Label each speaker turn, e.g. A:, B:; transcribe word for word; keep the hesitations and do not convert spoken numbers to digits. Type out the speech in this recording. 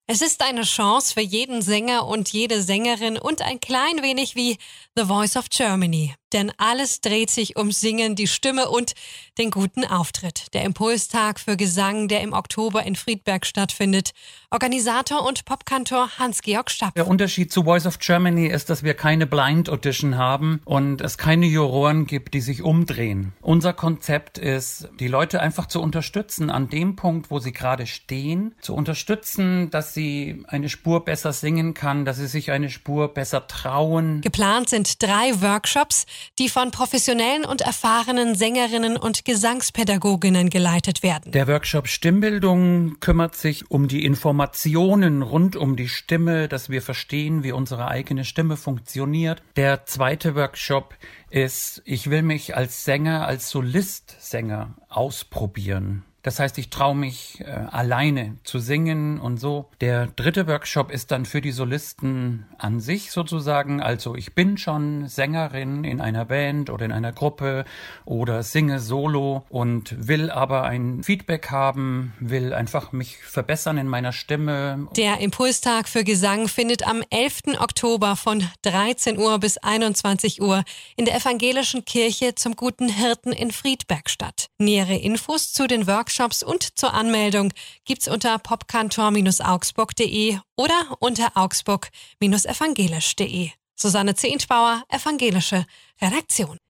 A: Es ist eine Chance für jeden Sänger und jede Sängerin und ein klein wenig wie The Voice of Germany. Denn alles dreht sich ums Singen, die Stimme und den guten Auftritt. Der Impulstag für Gesang, der im Oktober in Friedberg stattfindet. Organisator und Popkantor Hans-Georg Stapf.
B: Der Unterschied zu Voice of Germany ist, dass wir keine Blind Audition haben und es keine Juroren gibt, die sich umdrehen. Unser Konzept ist, die Leute einfach zu unterstützen an dem Punkt, wo sie gerade stehen, zu unterstützen, dass sie eine Spur besser singen kann, dass sie sich eine Spur besser trauen.
A: Geplant sind drei Workshops, die von professionellen und erfahrenen Sängerinnen und Gesangspädagoginnen geleitet werden.
B: Der Workshop Stimmbildung kümmert sich um die Informationen rund um die Stimme, dass wir verstehen, wie unsere eigene Stimme funktioniert. Der zweite Workshop ist, ich will mich als Sänger, als Solistsänger ausprobieren. Das heißt, ich traue mich äh, alleine zu singen und so. Der dritte Workshop ist dann für die Solisten an sich sozusagen. Also ich bin schon Sängerin in einer Band oder in einer Gruppe oder singe solo und will aber ein Feedback haben, will einfach mich verbessern in meiner Stimme.
A: Der Impulstag für Gesang findet am elften Oktober von dreizehn Uhr bis einundzwanzig Uhr in der Evangelischen Kirche zum Guten Hirten in Friedberg statt. Nähere Infos zu den Workshops und zur Anmeldung gibt's unter popkantor Bindestrich augsburg punkt de oder unter augsburg Bindestrich evangelisch punkt de. Susanne Zehntbauer, Evangelische Redaktion.